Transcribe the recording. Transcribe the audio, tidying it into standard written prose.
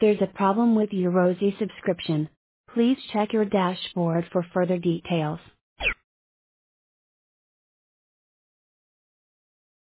there's a problem with your Rosie subscription. Please check your dashboard for further details.